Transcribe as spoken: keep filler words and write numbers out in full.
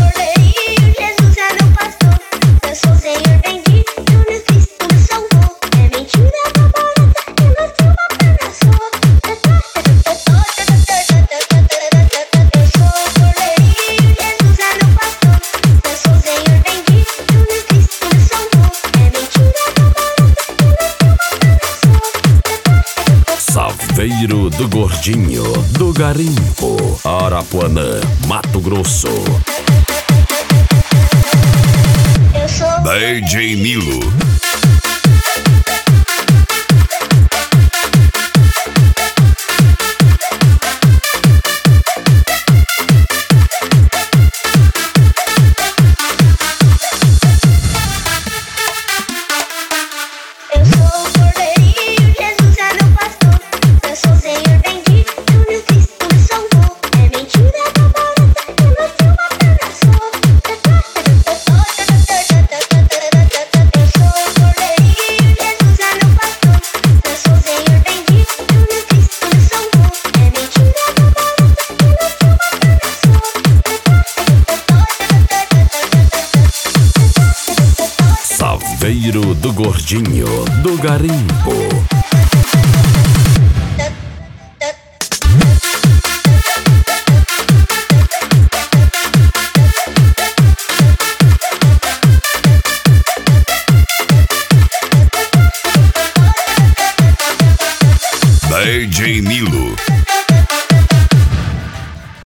cordeiro, Jesus é meu pastor. Eu sou o Senhor bendito, meu Cristo me salvou. É mentira, uma barata, que no céu uma perna só. Eu sou o cordeiro, Jesus é meu pastor. Eu sou o Senhor bendito, meu Cristo me salvou. É mentira, uma barata, que no céu uma perna só. Saveiro do Gordinho, do Garimpo, Arapuanã, Mato Grosso. Eu sou D J Milo. Eu sou o cordeiro, Jesus é meu pastor. Eu sou o Senhor bendito, meu Cristo me salvou. É mentira, uma barata, que no céu uma perna só. Eu sou o cordeiro, Jesus é meu pastor. Eu sou o Senhor bendito, meu Cristo me salvou. É mentira, uma barata, que no céu uma perna só. Saveiro do Gordinho, do Garimpo.